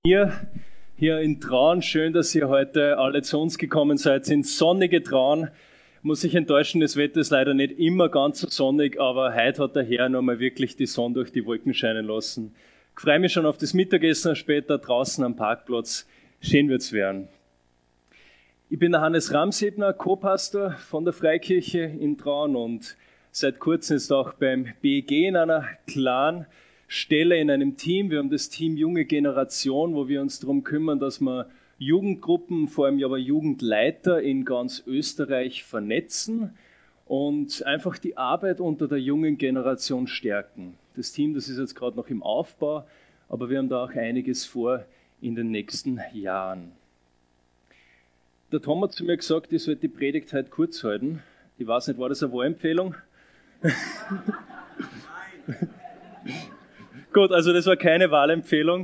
Hier in Traun. Schön, dass ihr heute alle zu uns gekommen seid. In sonnige Traun. Muss ich enttäuschen, das Wetter ist leider nicht immer ganz so sonnig, aber heute hat der Herr nochmal wirklich die Sonne durch die Wolken scheinen lassen. Ich freue mich schon auf das Mittagessen später draußen am Parkplatz. Schön wird's werden. Ich bin der Hannes Ramsebner, Co-Pastor von der Freikirche in Traun und seit kurzem ist auch beim BEG in einer klaren Stelle in einem Team. Wir haben das Team Junge Generation, wo wir uns darum kümmern, dass wir Jugendgruppen, vor allem aber Jugendleiter in ganz Österreich vernetzen und einfach die Arbeit unter der jungen Generation stärken. Das Team, das ist jetzt gerade noch im Aufbau, aber wir haben da auch einiges vor in den nächsten Jahren. Der Tom hat zu mir gesagt, ich sollte die Predigt heute kurz halten. Ich weiß nicht, war das eine Wahlempfehlung? Gut, also das war keine Wahlempfehlung.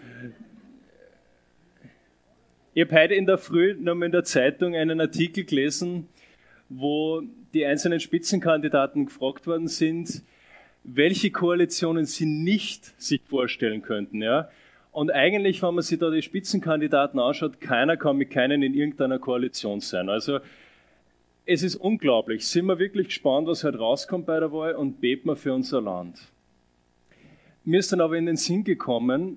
Ich habe heute in der Früh nochmal in der Zeitung einen Artikel gelesen, wo die einzelnen Spitzenkandidaten gefragt worden sind, welche Koalitionen sie nicht sich vorstellen könnten. Ja? Und eigentlich, wenn man sich da die Spitzenkandidaten anschaut, keiner kann mit keinen in irgendeiner Koalition sein. Also es ist unglaublich. Sind wir wirklich gespannt, was heute rauskommt bei der Wahl und beten wir für unser Land. Mir ist dann aber in den Sinn gekommen,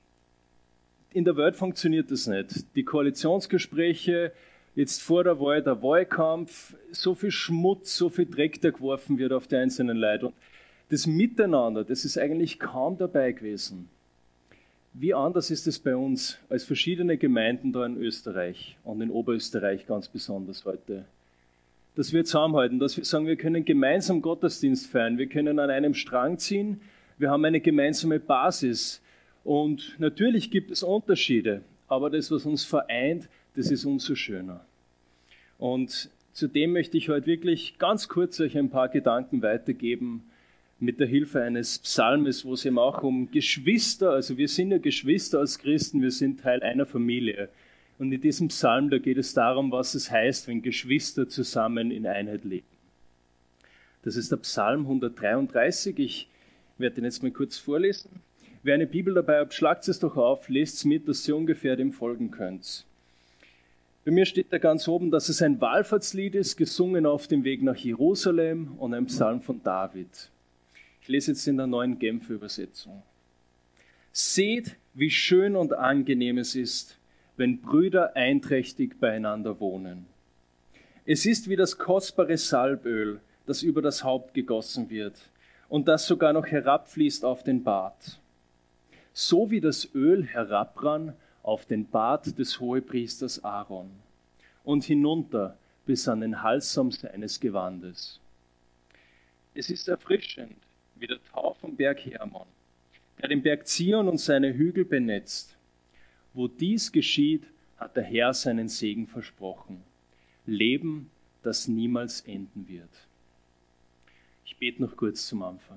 in der Welt funktioniert das nicht. Die Koalitionsgespräche, jetzt vor der Wahl, der Wahlkampf, so viel Schmutz, so viel Dreck, der geworfen wird auf die einzelnen Leute. Und das Miteinander, das ist eigentlich kaum dabei gewesen. Wie anders ist es bei uns als verschiedene Gemeinden da in Österreich und in Oberösterreich ganz besonders heute? Dass wir zusammenhalten, dass wir sagen, wir können gemeinsam Gottesdienst feiern, wir können an einem Strang ziehen, wir haben eine gemeinsame Basis und natürlich gibt es Unterschiede, aber das, was uns vereint, das ist umso schöner. Und zudem möchte ich heute wirklich ganz kurz euch ein paar Gedanken weitergeben mit der Hilfe eines Psalmes, wo es eben auch um Geschwister, also wir sind ja Geschwister als Christen, wir sind Teil einer Familie. Und in diesem Psalm, da geht es darum, was es heißt, wenn Geschwister zusammen in Einheit leben. Das ist der Psalm 133, ich werde den jetzt mal kurz vorlesen. Wer eine Bibel dabei hat, schlagt es doch auf, lest es mit, dass ihr ungefähr dem folgen könnt. Bei mir steht da ganz oben, dass es ein Wallfahrtslied ist, gesungen auf dem Weg nach Jerusalem und ein Psalm von David. Ich lese jetzt in der neuen Genfer Übersetzung. Seht, wie schön und angenehm es ist, wenn Brüder einträchtig beieinander wohnen. Es ist wie das kostbare Salböl, das über das Haupt gegossen wird und das sogar noch herabfließt auf den Bart. So wie das Öl herabrann auf den Bart des Hohepriesters Aaron und hinunter bis an den Halssaum seines Gewandes. Es ist erfrischend wie der Tau vom Berg Hermon, der den Berg Zion und seine Hügel benetzt. Wo dies geschieht, hat der Herr seinen Segen versprochen. Leben, das niemals enden wird. Ich bete noch kurz zum Anfang.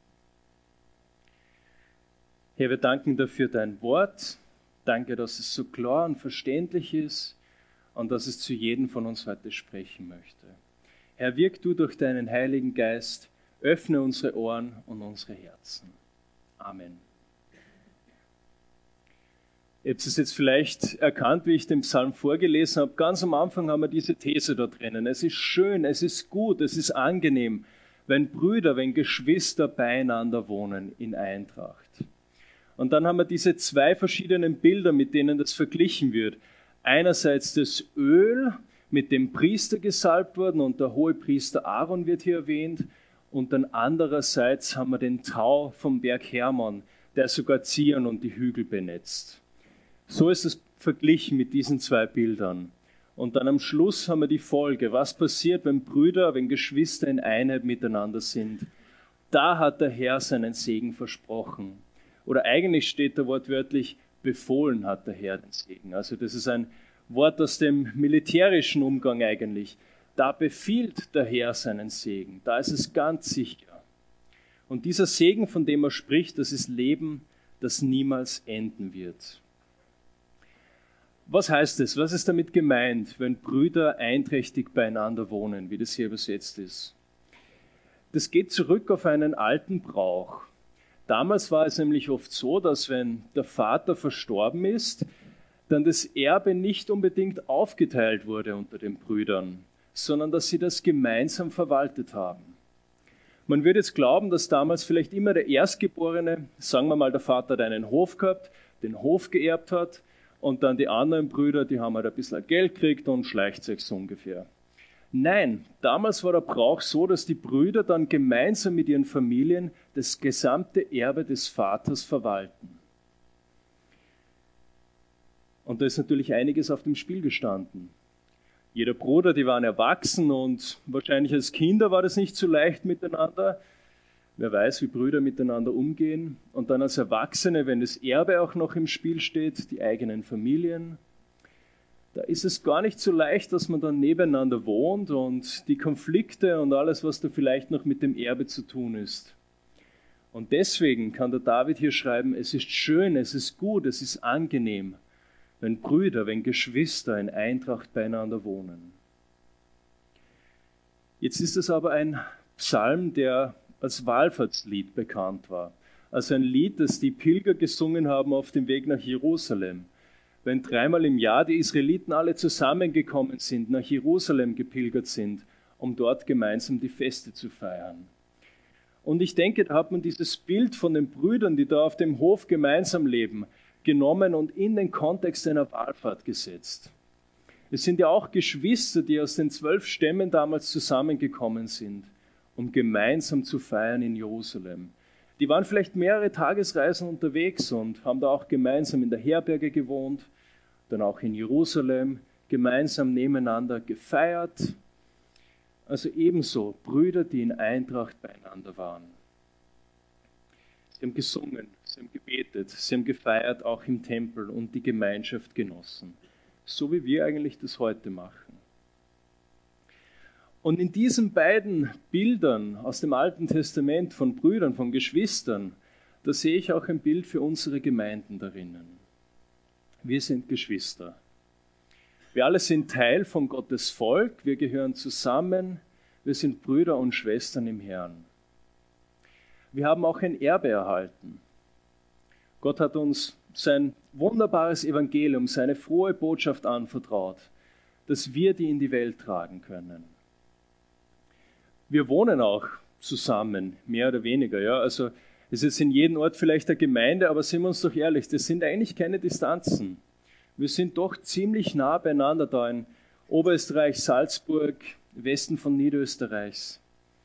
Herr, wir danken dir für dein Wort. Danke, dass es so klar und verständlich ist und dass es zu jedem von uns heute sprechen möchte. Herr, wirk du durch deinen Heiligen Geist, öffne unsere Ohren und unsere Herzen. Amen. Ihr habt es jetzt vielleicht erkannt, wie ich den Psalm vorgelesen habe. Ganz am Anfang haben wir diese These da drinnen. Es ist schön, es ist gut, es ist angenehm, wenn Brüder, wenn Geschwister beieinander wohnen in Eintracht. Und dann haben wir diese zwei verschiedenen Bilder, mit denen das verglichen wird. Einerseits das Öl, mit dem Priester gesalbt worden und der Hohepriester Aaron wird hier erwähnt. Und dann andererseits haben wir den Tau vom Berg Hermon, der sogar Zion und die Hügel benetzt. So ist es verglichen mit diesen zwei Bildern. Und dann am Schluss haben wir die Folge. Was passiert, wenn Brüder, wenn Geschwister in Einheit miteinander sind? Da hat der Herr seinen Segen versprochen. Oder eigentlich steht da wortwörtlich, befohlen hat der Herr den Segen. Also das ist ein Wort aus dem militärischen Umgang eigentlich. Da befiehlt der Herr seinen Segen. Da ist es ganz sicher. Und dieser Segen, von dem er spricht, das ist Leben, das niemals enden wird. Was heißt es? Was ist damit gemeint, wenn Brüder einträchtig beieinander wohnen, wie das hier übersetzt ist? Das geht zurück auf einen alten Brauch. Damals war es nämlich oft so, dass wenn der Vater verstorben ist, dann das Erbe nicht unbedingt aufgeteilt wurde unter den Brüdern, sondern dass sie das gemeinsam verwaltet haben. Man würde jetzt glauben, dass damals vielleicht immer der Erstgeborene, sagen wir mal, der Vater hat einen Hof gehabt, den Hof geerbt hat und dann die anderen Brüder, die haben halt ein bisschen Geld gekriegt und schleicht sich so ungefähr. Nein, damals war der Brauch so, dass die Brüder dann gemeinsam mit ihren Familien das gesamte Erbe des Vaters verwalten. Und da ist natürlich einiges auf dem Spiel gestanden. Jeder Bruder, die waren erwachsen und wahrscheinlich als Kinder war das nicht so leicht miteinander. Wer weiß, wie Brüder miteinander umgehen. Und dann als Erwachsene, wenn das Erbe auch noch im Spiel steht, die eigenen Familien. Da ist es gar nicht so leicht, dass man dann nebeneinander wohnt und die Konflikte und alles, was da vielleicht noch mit dem Erbe zu tun ist. Und deswegen kann der David hier schreiben, es ist schön, es ist gut, es ist angenehm, wenn Brüder, wenn Geschwister in Eintracht beieinander wohnen. Jetzt ist es aber ein Psalm, der als Wallfahrtslied bekannt war. Also ein Lied, das die Pilger gesungen haben auf dem Weg nach Jerusalem. Wenn 3-mal im Jahr die Israeliten alle zusammengekommen sind, nach Jerusalem gepilgert sind, um dort gemeinsam die Feste zu feiern. Und ich denke, da hat man dieses Bild von den Brüdern, die da auf dem Hof gemeinsam leben, genommen und in den Kontext einer Wallfahrt gesetzt. Es sind ja auch Geschwister, die aus den 12 Stämmen damals zusammengekommen sind, um gemeinsam zu feiern in Jerusalem. Die waren vielleicht mehrere Tagesreisen unterwegs und haben da auch gemeinsam in der Herberge gewohnt, dann auch in Jerusalem, gemeinsam nebeneinander gefeiert. Also ebenso Brüder, die in Eintracht beieinander waren. Sie haben gesungen, sie haben gebetet, sie haben gefeiert, auch im Tempel und die Gemeinschaft genossen. So wie wir eigentlich das heute machen. Und in diesen beiden Bildern aus dem Alten Testament von Brüdern, von Geschwistern, da sehe ich auch ein Bild für unsere Gemeinden darinnen. Wir sind Geschwister. Wir alle sind Teil von Gottes Volk, wir gehören zusammen, wir sind Brüder und Schwestern im Herrn. Wir haben auch ein Erbe erhalten. Gott hat uns sein wunderbares Evangelium, seine frohe Botschaft anvertraut, dass wir die in die Welt tragen können. Wir wohnen auch zusammen, mehr oder weniger. Ja? Also es ist in jedem Ort vielleicht eine Gemeinde, aber sind wir uns doch ehrlich, das sind eigentlich keine Distanzen. Wir sind doch ziemlich nah beieinander da in Oberösterreich, Salzburg, Westen von Niederösterreichs.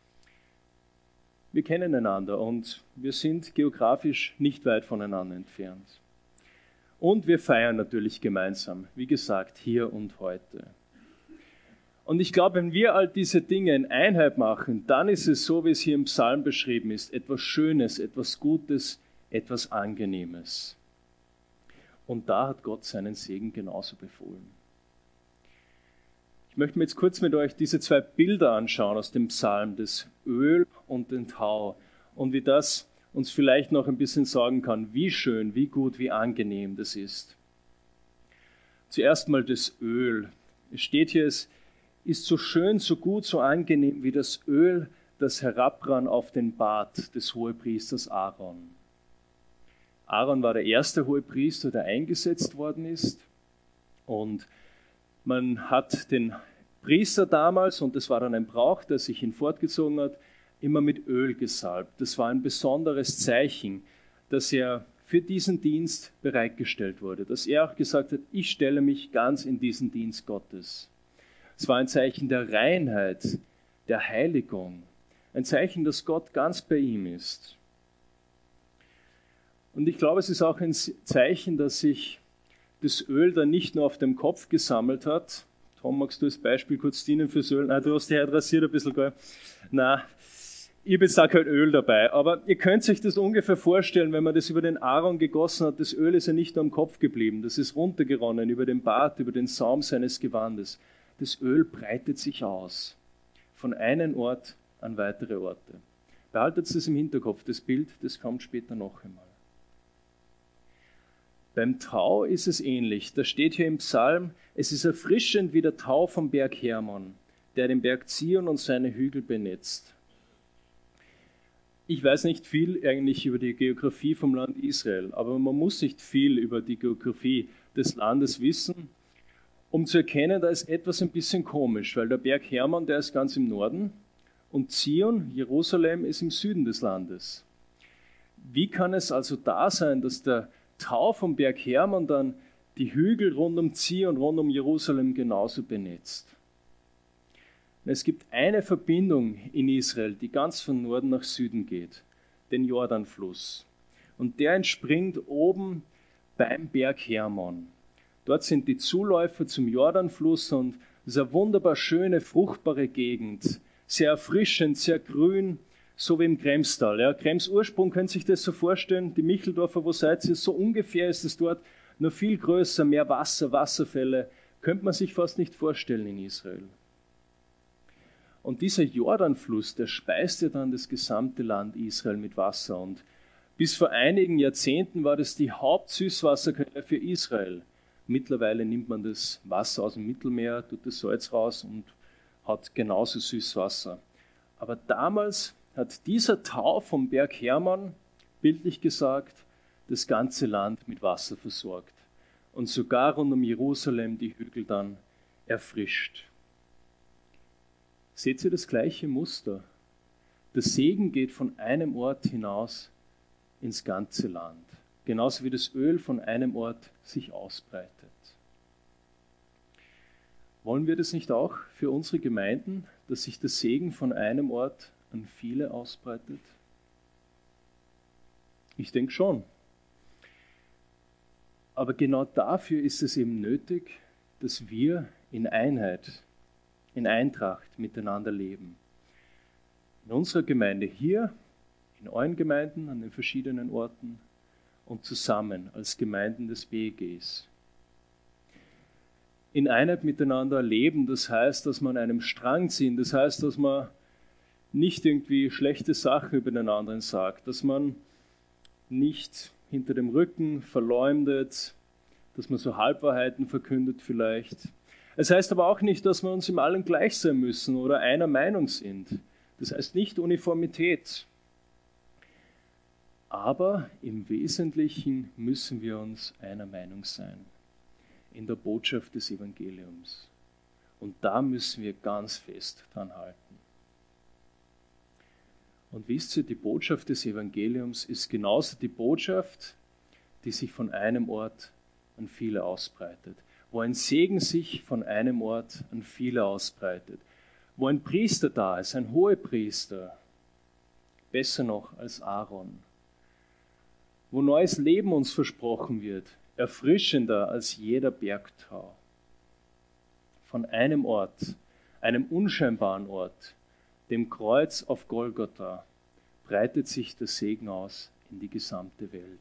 Wir kennen einander und wir sind geografisch nicht weit voneinander entfernt. Und wir feiern natürlich gemeinsam, wie gesagt, hier und heute. Und ich glaube, wenn wir all diese Dinge in Einheit machen, dann ist es so, wie es hier im Psalm beschrieben ist, etwas Schönes, etwas Gutes, etwas Angenehmes. Und da hat Gott seinen Segen genauso befohlen. Ich möchte mir jetzt kurz mit euch diese 2 Bilder anschauen aus dem Psalm, das Öl und den Tau, und wie das uns vielleicht noch ein bisschen sagen kann, wie schön, wie gut, wie angenehm das ist. Zuerst mal das Öl. Es steht hier, es ist so schön, so gut, so angenehm wie das Öl, das herabrann auf den Bart des Hohepriesters Aaron. Aaron war der erste Hohepriester, der eingesetzt worden ist, und man hat den Priester damals, und das war dann ein Brauch, der sich hin fortgezogen hat, immer mit Öl gesalbt. Das war ein besonderes Zeichen, dass er für diesen Dienst bereitgestellt wurde, dass er auch gesagt hat, ich stelle mich ganz in diesen Dienst Gottes. Es war ein Zeichen der Reinheit, der Heiligung, ein Zeichen, dass Gott ganz bei ihm ist. Und ich glaube, es ist auch ein Zeichen, dass sich das Öl dann nicht nur auf dem Kopf gesammelt hat. Tom, magst du als Beispiel kurz dienen fürs Öl? Nein, du hast die heute rasiert ein bisschen, gell? Nein, ich habe jetzt auch kein Öl dabei. Aber ihr könnt euch das ungefähr vorstellen, wenn man das über den Aaron gegossen hat. Das Öl ist ja nicht nur am Kopf geblieben, das ist runtergeronnen über den Bart, über den Saum seines Gewandes. Das Öl breitet sich aus, von einem Ort an weitere Orte. Behaltet es im Hinterkopf, das Bild, das kommt später noch einmal. Beim Tau ist es ähnlich. Da steht hier im Psalm, es ist erfrischend wie der Tau vom Berg Hermon, der den Berg Zion und seine Hügel benetzt. Ich weiß nicht viel eigentlich über die Geografie vom Land Israel, aber man muss nicht viel über die Geografie des Landes wissen, um zu erkennen, da ist etwas ein bisschen komisch, weil der Berg Hermon, der ist ganz im Norden und Zion, Jerusalem, ist im Süden des Landes. Wie kann es also da sein, dass der Tau vom Berg Hermon dann die Hügel rund um Zion, rund um Jerusalem genauso benetzt? Es gibt eine Verbindung in Israel, die ganz von Norden nach Süden geht, den Jordanfluss. Und der entspringt oben beim Berg Hermon. Dort sind die Zuläufer zum Jordanfluss und es ist eine wunderbar schöne, fruchtbare Gegend. Sehr erfrischend, sehr grün, so wie im Kremstal. Ja, Krems Ursprung, können Sie sich das so vorstellen? Die Micheldorfer, wo seid ihr? So ungefähr ist es dort, nur viel größer, mehr Wasser, Wasserfälle. Könnte man sich fast nicht vorstellen in Israel. Und dieser Jordanfluss, der speist ja dann das gesamte Land Israel mit Wasser. Und bis vor einigen Jahrzehnten war das die Hauptsüßwasserquelle für Israel. Mittlerweile nimmt man das Wasser aus dem Mittelmeer, tut das Salz raus und hat genauso Süßwasser. Aber damals hat dieser Tau vom Berg Hermon, bildlich gesagt, das ganze Land mit Wasser versorgt und sogar rund um Jerusalem die Hügel dann erfrischt. Seht ihr das gleiche Muster? Der Segen geht von einem Ort hinaus ins ganze Land, genauso wie das Öl von einem Ort sich ausbreitet. Wollen wir das nicht auch für unsere Gemeinden, dass sich der Segen von einem Ort an viele ausbreitet? Ich denke schon. Aber genau dafür ist es eben nötig, dass wir in Einheit, in Eintracht miteinander leben. In unserer Gemeinde hier, in euren Gemeinden, an den verschiedenen Orten und zusammen als Gemeinden des BEGs. In Einheit miteinander leben, das heißt, dass man an einem Strang ziehen, das heißt, dass man nicht irgendwie schlechte Sachen über den anderen sagt, dass man nicht hinter dem Rücken verleumdet, dass man so Halbwahrheiten verkündet vielleicht. Es heißt aber auch nicht, dass wir uns im Allem gleich sein müssen oder einer Meinung sind. Das heißt nicht Uniformität. Aber im Wesentlichen müssen wir uns einer Meinung sein. In der Botschaft des Evangeliums. Und da müssen wir ganz fest dran halten. Und wisst ihr, die Botschaft des Evangeliums ist genauso die Botschaft, die sich von einem Ort an viele ausbreitet. Wo ein Segen sich von einem Ort an viele ausbreitet. Wo ein Priester da ist, ein Hohepriester, besser noch als Aaron. Wo neues Leben uns versprochen wird, erfrischender als jeder Bergtau. Von einem Ort, einem unscheinbaren Ort, dem Kreuz auf Golgotha, breitet sich der Segen aus in die gesamte Welt.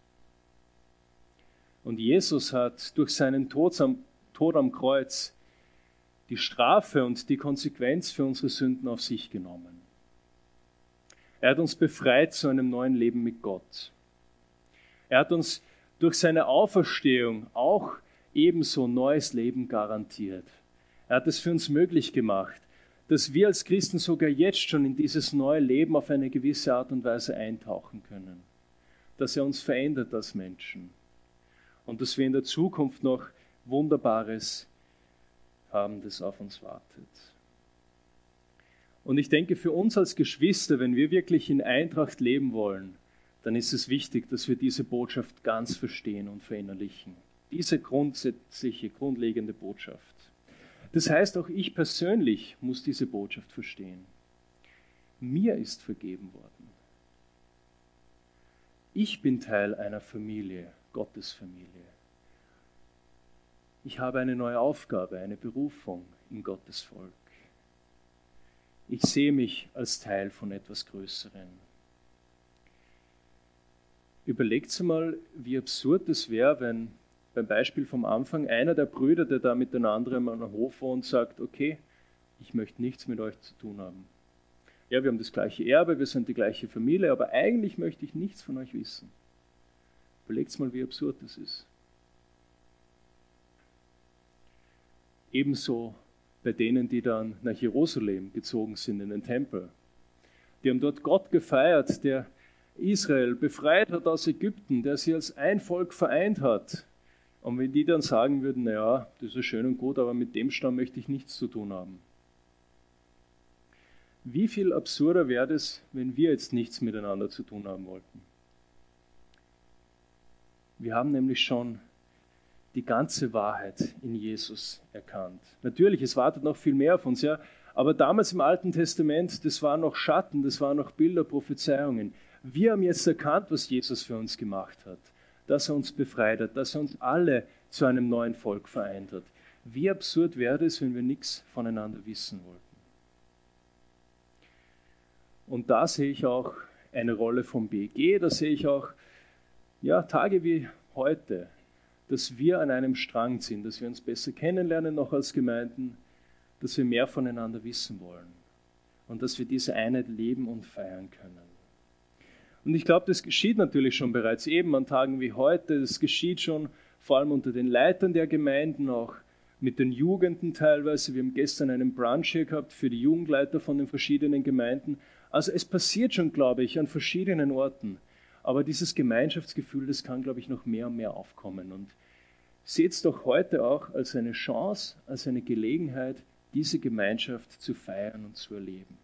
Und Jesus hat durch seinen Tod am Kreuz die Strafe und die Konsequenz für unsere Sünden auf sich genommen. Er hat uns befreit zu einem neuen Leben mit Gott. Er hat uns durch seine Auferstehung auch ebenso neues Leben garantiert. Er hat es für uns möglich gemacht, dass wir als Christen sogar jetzt schon in dieses neue Leben auf eine gewisse Art und Weise eintauchen können. Dass er uns verändert als Menschen. Und dass wir in der Zukunft noch Wunderbares haben, das auf uns wartet. Und ich denke, für uns als Geschwister, wenn wir wirklich in Eintracht leben wollen, dann ist es wichtig, dass wir diese Botschaft ganz verstehen und verinnerlichen. Diese grundsätzliche, grundlegende Botschaft. Das heißt, auch ich persönlich muss diese Botschaft verstehen. Mir ist vergeben worden. Ich bin Teil einer Familie, Gottes Familie. Ich habe eine neue Aufgabe, eine Berufung in Gottes Volk. Ich sehe mich als Teil von etwas Größerem. Überlegt mal, wie absurd es wäre, wenn beim Beispiel vom Anfang einer der Brüder, der da mit den anderen am Hof wohnt, sagt, okay, ich möchte nichts mit euch zu tun haben. Ja, wir haben das gleiche Erbe, wir sind die gleiche Familie, aber eigentlich möchte ich nichts von euch wissen. Überlegt mal, wie absurd das ist. Ebenso bei denen, die dann nach Jerusalem gezogen sind in den Tempel. Die haben dort Gott gefeiert, der Israel befreit hat aus Ägypten, der sie als ein Volk vereint hat. Und wenn die dann sagen würden, naja, das ist schön und gut, aber mit dem Stamm möchte ich nichts zu tun haben. Wie viel absurder wäre es, wenn wir jetzt nichts miteinander zu tun haben wollten? Wir haben nämlich schon die ganze Wahrheit in Jesus erkannt. Natürlich, es wartet noch viel mehr auf uns, ja, aber damals im Alten Testament, das waren noch Schatten, das waren noch Bilder, Prophezeiungen. Wir haben jetzt erkannt, was Jesus für uns gemacht hat, dass er uns befreit hat, dass er uns alle zu einem neuen Volk vereint hat. Wie absurd wäre es, wenn wir nichts voneinander wissen wollten? Und da sehe ich auch eine Rolle vom BG, da sehe ich auch Tage wie heute, dass wir an einem Strang ziehen, dass wir uns besser kennenlernen noch als Gemeinden, dass wir mehr voneinander wissen wollen und dass wir diese Einheit leben und feiern können. Und ich glaube, das geschieht natürlich schon bereits eben an Tagen wie heute, das geschieht schon vor allem unter den Leitern der Gemeinden, auch mit den Jugenden teilweise. Wir haben gestern einen Brunch hier gehabt für die Jugendleiter von den verschiedenen Gemeinden. Also es passiert schon, glaube ich, an verschiedenen Orten. Aber dieses Gemeinschaftsgefühl, das kann, glaube ich, noch mehr und mehr aufkommen. Und seht es doch heute auch als eine Chance, als eine Gelegenheit, diese Gemeinschaft zu feiern und zu erleben.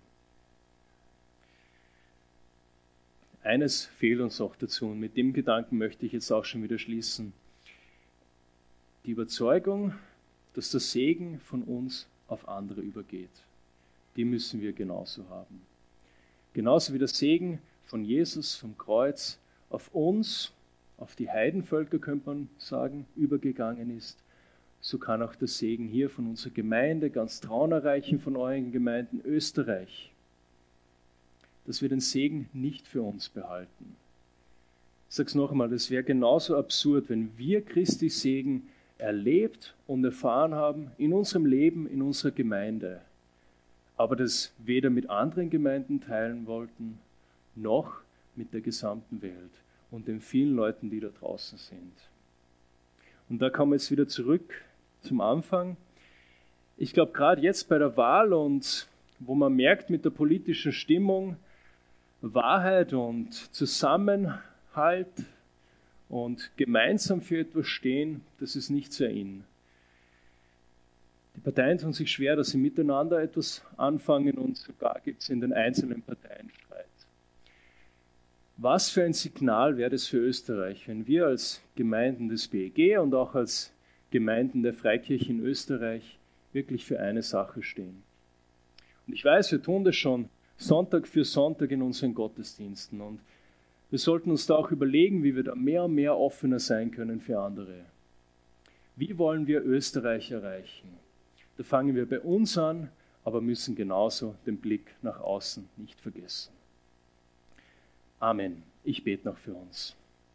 Eines fehlt uns auch dazu, und mit dem Gedanken möchte ich jetzt auch schon wieder schließen. Die Überzeugung, dass der Segen von uns auf andere übergeht, die müssen wir genauso haben. Genauso wie der Segen von Jesus, vom Kreuz, auf uns, auf die Heidenvölker, könnte man sagen, übergegangen ist, so kann auch der Segen hier von unserer Gemeinde, ganz traunerreichen von euren Gemeinden, Österreich, dass wir den Segen nicht für uns behalten. Ich sage es noch einmal, das wäre genauso absurd, wenn wir Christi Segen erlebt und erfahren haben in unserem Leben, in unserer Gemeinde, aber das weder mit anderen Gemeinden teilen wollten, noch mit der gesamten Welt und den vielen Leuten, die da draußen sind. Und da kommen wir jetzt wieder zurück zum Anfang. Ich glaube, gerade jetzt bei der Wahl und wo man merkt mit der politischen Stimmung, Wahrheit und Zusammenhalt und gemeinsam für etwas stehen, das ist nicht sehr in. Die Parteien tun sich schwer, dass sie miteinander etwas anfangen und sogar gibt es in den einzelnen Parteien Streit. Was für ein Signal wäre das für Österreich, wenn wir als Gemeinden des BEG und auch als Gemeinden der Freikirche in Österreich wirklich für eine Sache stehen? Und ich weiß, wir tun das schon Sonntag für Sonntag in unseren Gottesdiensten und wir sollten uns da auch überlegen, wie wir da mehr und mehr offener sein können für andere. Wie wollen wir Österreich erreichen? Da fangen wir bei uns an, aber müssen genauso den Blick nach außen nicht vergessen. Amen. Ich bete noch für uns.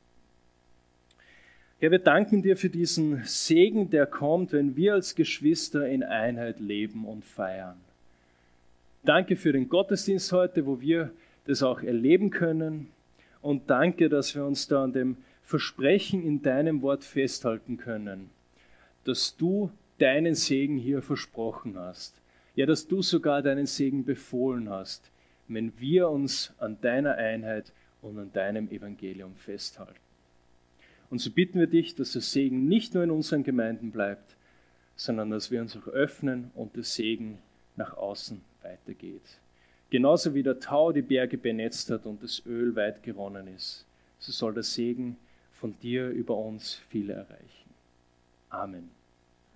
Herr, wir danken dir für diesen Segen, der kommt, wenn wir als Geschwister in Einheit leben und feiern. Danke für den Gottesdienst heute, wo wir das auch erleben können. Und danke, dass wir uns da an dem Versprechen in deinem Wort festhalten können, dass du deinen Segen hier versprochen hast. Ja, dass du sogar deinen Segen befohlen hast, wenn wir uns an deiner Einheit und an deinem Evangelium festhalten. Und so bitten wir dich, dass der Segen nicht nur in unseren Gemeinden bleibt, sondern dass wir uns auch öffnen und der Segen nach außen weitergeht. Genauso wie der Tau die Berge benetzt hat und das Öl weit geronnen ist, so soll der Segen von dir über uns viele erreichen. Amen.